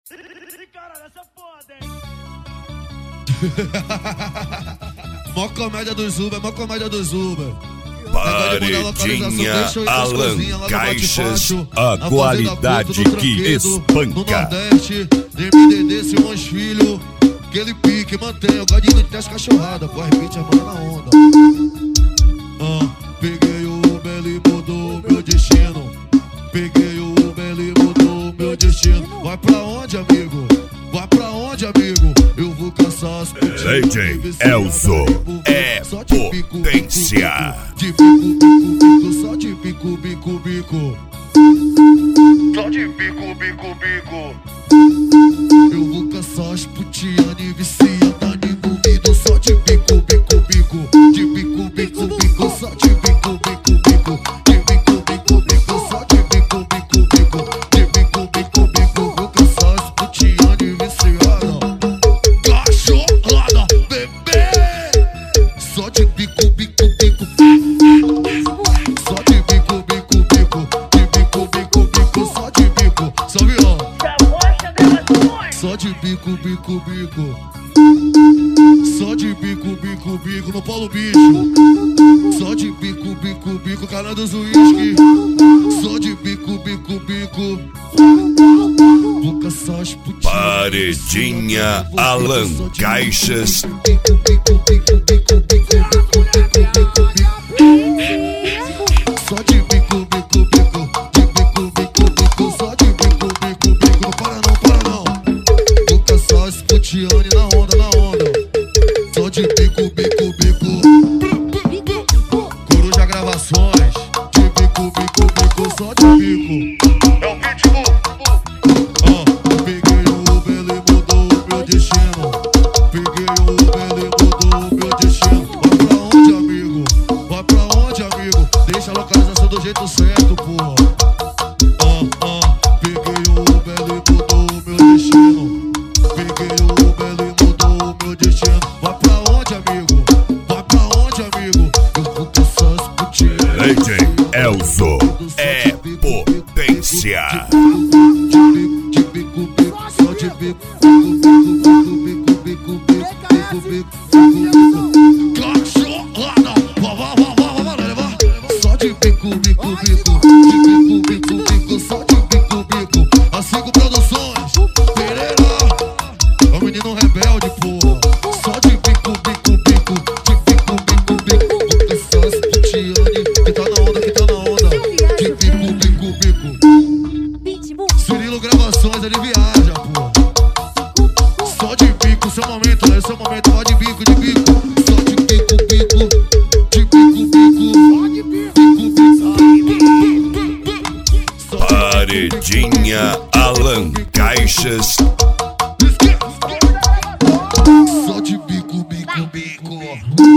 Caralho, essa foda, hein? Mó comédia dos Uber, mó comédia dos Uber. Paredinha Alan Caixas, a qualidade que espanca. No Nordeste, MDD, Simões Filho, aquele pique, mantém o gadinho de teste cachorrada, corre beat, a mano na onda. Peguei o Uber, ele mudou meu destino. Peguei o Uber, ele mudou meu destino. Vai pra onde, amigo? Vai pra onde, amigo? Eu vou caçar as putinhas. DJ Elzo é potência. De bico, bico, bico, só de bico, bico, bico. Só de bico, bico, bico. Eu vou caçar as putinhas e viciada envolvido. Só de bico, bico, bico. De bico, bico, bico, só de bico, bico, bico. De bico, bico, bico, só de bico, bico, bico. De bico, bico, bico, vou caçar as putinhas e viciada. Cachorrada, bebê. Só de bico, bico, bico. Só de bico, bico, bico. De bico, bico, bico, só de bico. Salve, ó. Só de bico, bico, bico. Só de bico, bico, bico no Paulo Bicho. Só de bico, bico, bico, canal dos uísque. Só de bico, bico, bico. Vou caçar as putinhas. Paredinha Alan Caixas. Bico, bico, bico, bico, bico, bico, bico, bico, bico. Só de bico, bico, bico. De bico, bico, bico. Só de bico, bico, bico. Não para não, para não. Vou caçar as putinhas na onda, na onda. Só de bico, bico, bico. Coruja Gravações. De bico, bico, bico. Só de bico. É o Pitbull. Peguei o Uber, ele mudou o meu destino. Peguei o Uber, ele mudou o meu destino. Vai pra onde, amigo? Vai pra onde, amigo? Deixa a localização do jeito certo, porra. Peguei o Uber, ele mudou o meu destino. Peguei o Uber, ele mudou o meu destino. Vai pra onde, amigo? Vai pra onde, amigo? Eu vou caçar as putinhas. DJ Elzo é potência. De bico, bico, só de bico, bico, bico, bico, bico, bico, bico, bico, bico. Cachorrada, só de bico, bico, bico, de bico, bico, bico, só de bico, bico. A 5 Produções, Pereira, é o menino rebelde, porra. Só de bico, bico, bico, de bico, bico, bico. Vou caçar as putinhas que tá na onda, que tá na onda. De bico, bico, bico. Cirilo Gravações, ele viaja, porra. Só de bico, seu momento, né? Seu momento, vai de bico, de bico. Só de bico, bico. De bico, bico. Bico, bico. Paredinha Alan Caixas. Só de bico, bico, bico.